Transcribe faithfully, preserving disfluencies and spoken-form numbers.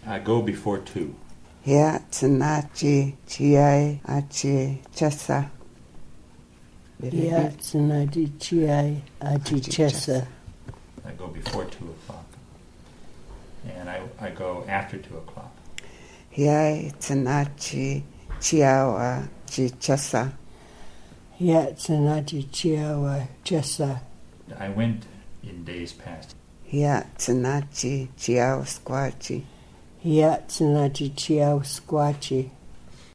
I go before two. Hea tanachi chiai achi chesa. Hea tanachi chiai achi chesa. I go before two o'clock. And I, I go after two o'clock. Hea tanachi chiawa chi chesa. Hea tanachi chiawa chesa. I went in days past. Hea tanachi chiao squachi. Hea tanachi chiao squachi.